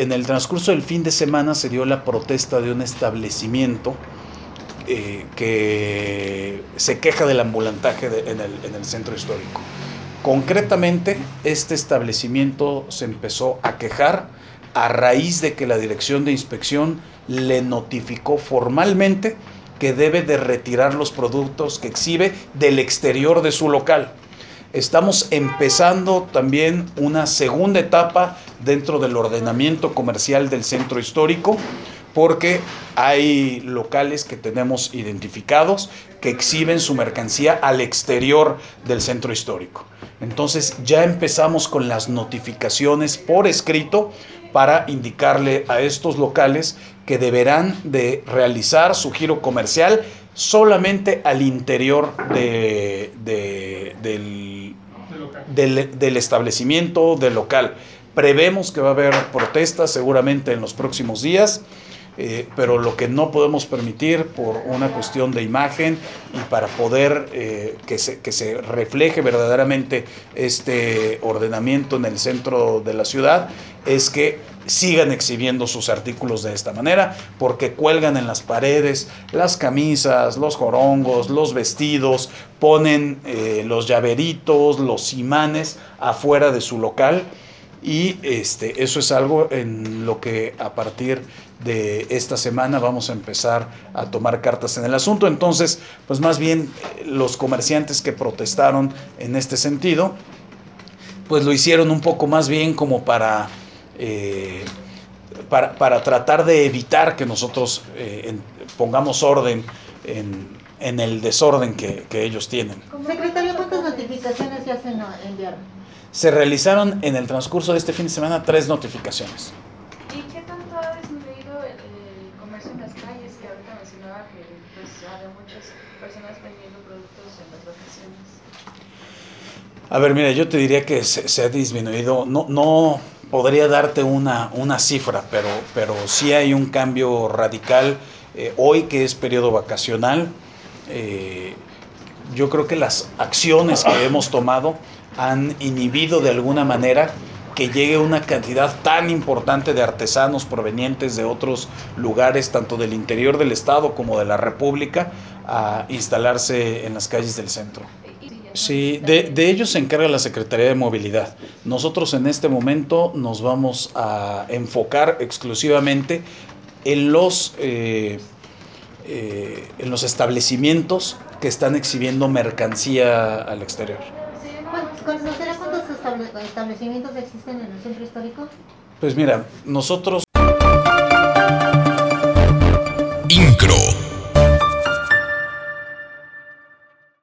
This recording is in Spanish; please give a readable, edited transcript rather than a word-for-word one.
en el transcurso del fin de semana se dio la protesta de un establecimiento que se queja del ambulantaje en el centro histórico. Concretamente, este establecimiento se empezó a quejar a raíz de que la Dirección de Inspección le notificó formalmente que debe de retirar los productos que exhibe del exterior de su local. Estamos empezando también una segunda etapa dentro del ordenamiento comercial del centro histórico, porque hay locales que tenemos identificados que exhiben su mercancía al exterior del centro histórico. Entonces ya empezamos con las notificaciones por escrito para indicarle a estos locales que deberán de realizar su giro comercial solamente al interior del establecimiento, del local. Prevemos que va a haber protestas seguramente en los próximos días, pero lo que no podemos permitir por una cuestión de imagen y para poder que se refleje verdaderamente este ordenamiento en el centro de la ciudad es que sigan exhibiendo sus artículos de esta manera, porque cuelgan en las paredes las camisas, los jorongos, los vestidos, ponen los llaveritos, los imanes afuera de su local. Y eso es algo en lo que a partir de esta semana vamos a empezar a tomar cartas en el asunto. Entonces, pues más bien los comerciantes que protestaron en este sentido, pues lo hicieron un poco más bien como para tratar de evitar que nosotros pongamos orden en el desorden que ellos tienen. Secretario, ¿cuántas notificaciones ya se enviaron? Se realizaron en el transcurso de este fin de semana 3 notificaciones. ¿Y qué tanto ha disminuido el comercio en las calles? Que ahorita mencionaba que pues, había muchas personas vendiendo productos en las vacaciones. A ver, mira, yo te diría que se ha disminuido. No podría darte una cifra, pero sí hay un cambio radical. Hoy que es periodo vacacional, yo creo que las acciones que hemos tomado han inhibido de alguna manera que llegue una cantidad tan importante de artesanos provenientes de otros lugares, tanto del interior del estado como de la República, a instalarse en las calles del centro. Sí, de ellos se encarga la Secretaría de Movilidad. Nosotros en este momento nos vamos a enfocar exclusivamente en los establecimientos que están exhibiendo mercancía al exterior. ¿Conocerá cuántos establecimientos existen en el centro histórico? Pues mira, nosotros... INCRO